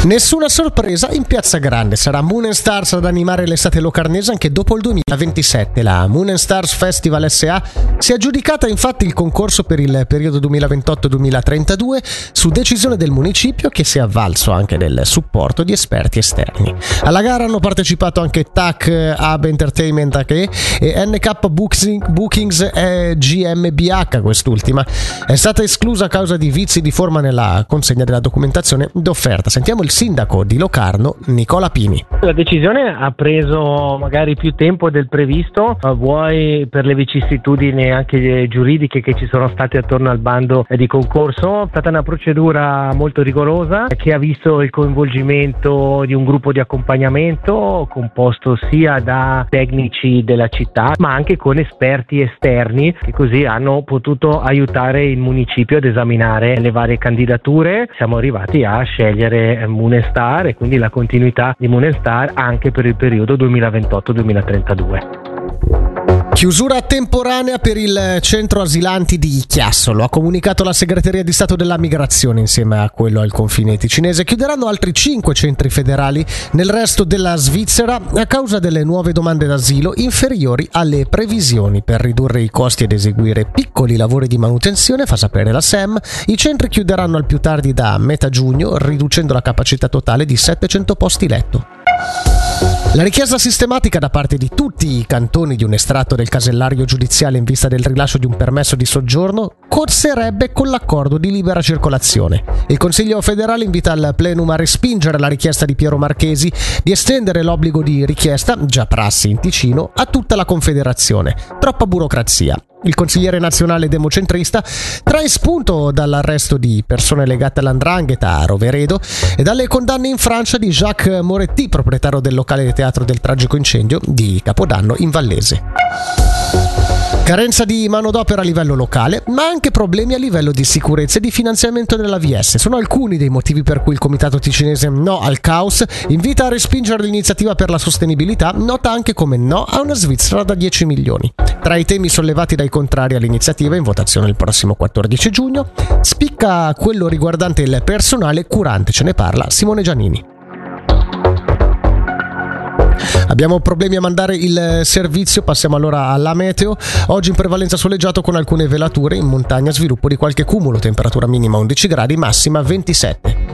Nessuna sorpresa in Piazza Grande, sarà Moon & Stars ad animare l'estate locarnese anche dopo il 2027. La Moon & Stars Festival SA si è aggiudicata infatti il concorso per il periodo 2028-2032 su decisione del municipio, che si è avvalso anche del supporto di esperti esterni. Alla gara hanno partecipato anche TAC Hub Entertainment e NK Bookings e GmbH. Quest'ultima è stata esclusa a causa di vizi di forma nella consegna della documentazione d'offerta. Sentiamo il sindaco di Locarno, Nicola Pini. La decisione ha preso magari più tempo del previsto, vuoi per le vicissitudini anche giuridiche che ci sono state attorno al bando di concorso. È stata una procedura molto rigorosa che ha visto il coinvolgimento di un gruppo di accompagnamento composto sia da tecnici della città ma anche con esperti esterni, che così hanno potuto aiutare il municipio ad esaminare le varie candidature. Siamo arrivati a scegliere Moon & Star e quindi la continuità di Moon & Star anche per il periodo 2028-2032. Chiusura temporanea per il centro asilanti di Chiasso, lo ha comunicato la segreteria di Stato della Migrazione insieme a quello al confine ticinese. Chiuderanno altri 5 centri federali nel resto della Svizzera a causa delle nuove domande d'asilo inferiori alle previsioni. Per ridurre i costi ed eseguire piccoli lavori di manutenzione, fa sapere la SEM, i centri chiuderanno al più tardi da metà giugno, riducendo la capacità totale di 700 posti letto. La richiesta sistematica da parte di tutti i cantoni di un estratto del casellario giudiziale in vista del rilascio di un permesso di soggiorno corserebbe con l'accordo di libera circolazione. Il Consiglio federale invita il plenum a respingere la richiesta di Piero Marchesi di estendere l'obbligo di richiesta, già prassi in Ticino, a tutta la Confederazione. Troppa burocrazia. Il consigliere nazionale democentrista trae spunto dall'arresto di persone legate all''ndrangheta a Roveredo e dalle condanne in Francia di Jacques Moretti, proprietario del locale teatro del tragico incendio di Capodanno in Vallese. Carenza di manodopera a livello locale, ma anche problemi a livello di sicurezza e di finanziamento dell'AVS. Sono alcuni dei motivi per cui il comitato ticinese No al Caos invita a respingere l'iniziativa per la sostenibilità, nota anche come No a una Svizzera da 10 milioni. Tra i temi sollevati dai contrari all'iniziativa in votazione il prossimo 14 giugno, spicca quello riguardante il personale curante. Ce ne parla Simone Giannini. Abbiamo problemi a mandare il servizio, passiamo allora alla meteo. Oggi in prevalenza soleggiato con alcune velature, in montagna sviluppo di qualche cumulo, temperatura minima 11 gradi, massima 27.